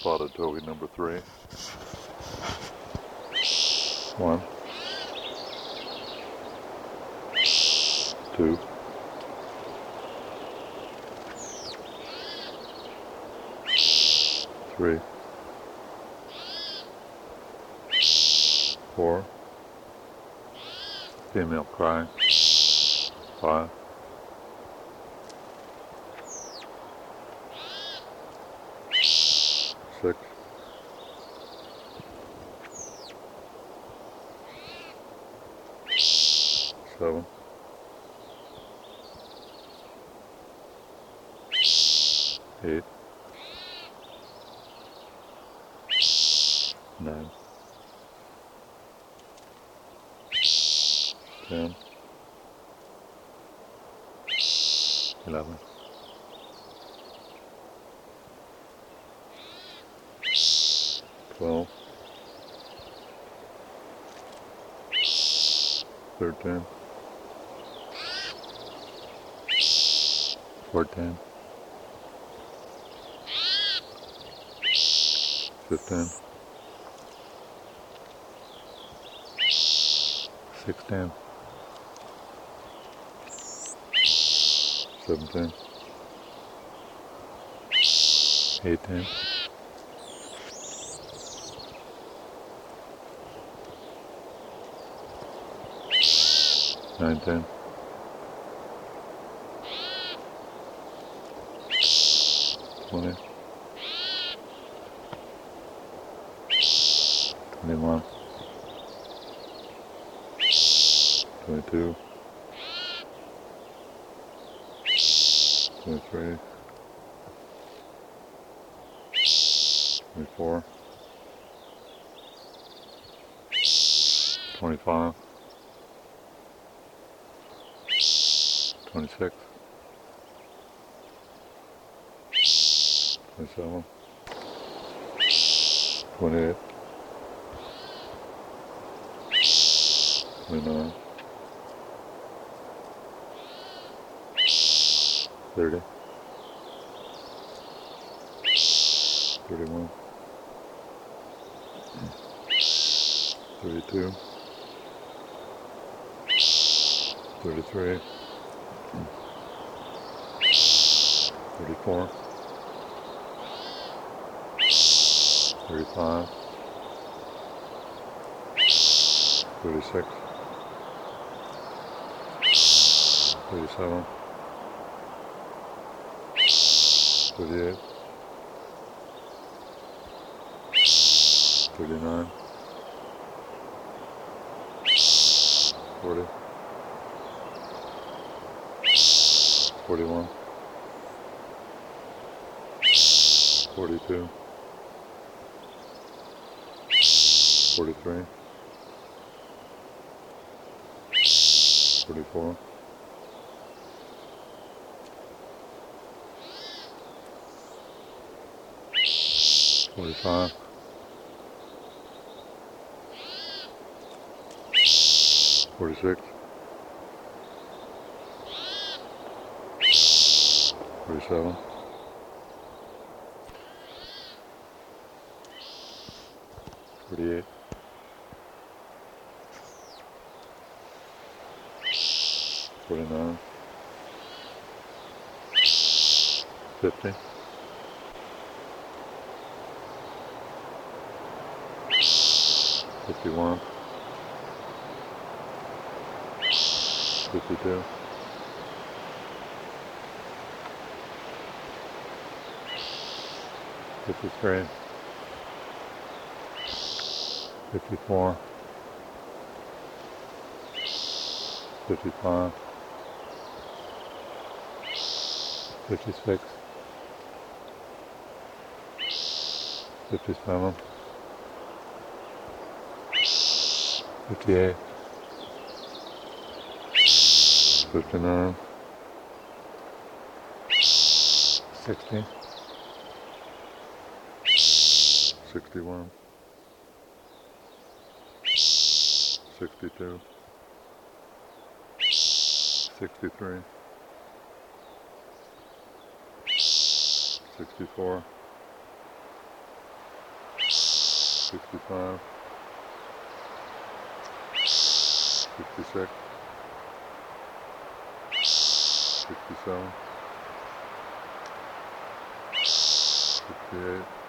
Spotted towhee number 3. 1, 2, 3, 4, female crying, 5, 6, 7, 8, 9, 10, 11, 12, 13, 14, 15, 16, 17, 18, 19, 20, 21, 22, 23, 24, 25, 26, 27, 28, 29, 30, 31, 32, 33, 34, 35, 36, 37, 38, 39, 40, 41, 42, 43, 44, 45, 46, 47, 48, 49, 50, 51, 52, 53, 54, 55, 56, 57, 58, 59, 60, 61, 62, 63, 64, 65, 66, 67, 68,